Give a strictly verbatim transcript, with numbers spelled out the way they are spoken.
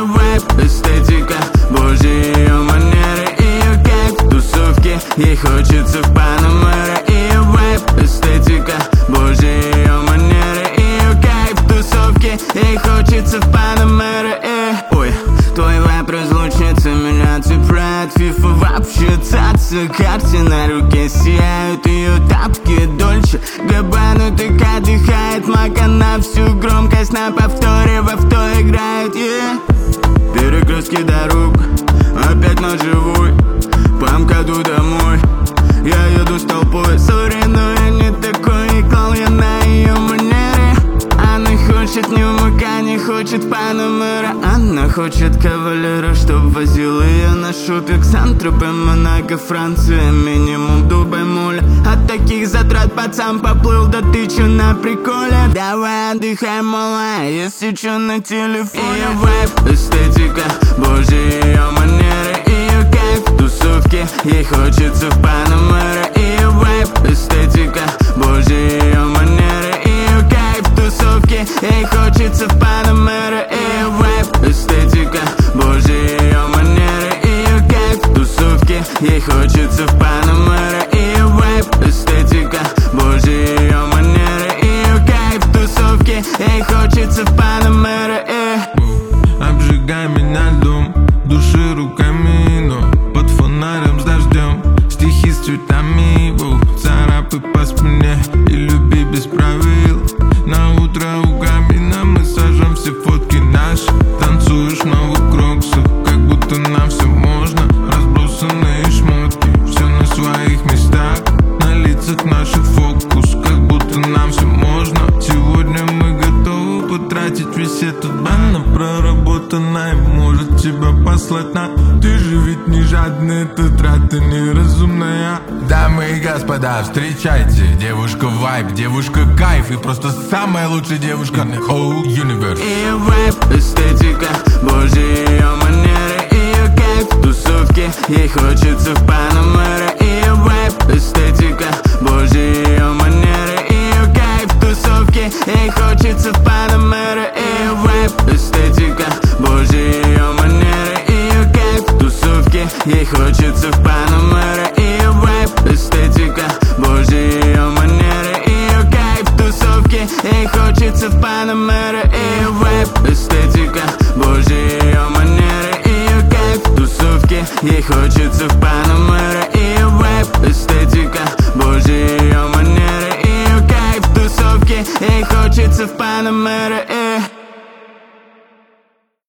ее вайб, эстетика, божьи ее манеры, ее кайф, тусовки, ей хочется в Панамера. Ее вайб, эстетика, божьи ее манеры, ее кайф, тусовки, ей хочется в Панамера. Ой, твой вайб разлучница, меня цепляет фифа, вообще цаца, карте на руке сияют ее тапки Дольче Габбана, так отдыхает Мака на всю громкость, на повторе в авто играет, yeah. Перекрестки дорог, опять на живой, по МКАДу домой, я еду с толпой. Сори, но я не такой, и клал я на ее манере. Она хочет Нью-Мака, не хочет Панамера. Она хочет кавалера, чтоб возил ее на шопинг. Сан-Тропе, Монако, Франция, минимум Дубай, моля. От таких затрат пацан поплыл, да ты чё на приколе? Давай отдыхай, малая, если чё на телефоне. Ее вайб, эстетика, божьи ее манеры, ее кайф, тусовки, ей хочется в Панамера. Ее вайб, эстетика, божьи ее манеры, ее кайф, тусовки, ей хочется в Панамера. Ее вайб, эстетика, божьи ее манеры, ее кайф, тусовки, ей хочется в Панамера. Ее вайб, эстетика, божьи ее манеры, ее кайф, тусовки, ей хочется в Панамера. Обжигай меня льдом, души руками, но под фонарем с дождем. Стихи с цветами, воу, царапы по спине и люби без правил. На утро у камина мы сожжем все фотки наши. Танцуешь в новых кроксах, как будто нам все можно. Разбросанные шмотки, все на своих местах. На лицах наших фокус, как будто нам все можно. Сегодня мы готовы потратить весь этот бан на проработанное. Может тебя послать на... Ты же ведь не жадная, это трата неразумная. Дамы и господа, встречайте, девушка вайб, девушка кайф и просто самая лучшая девушка на whole universe. Ее вайб,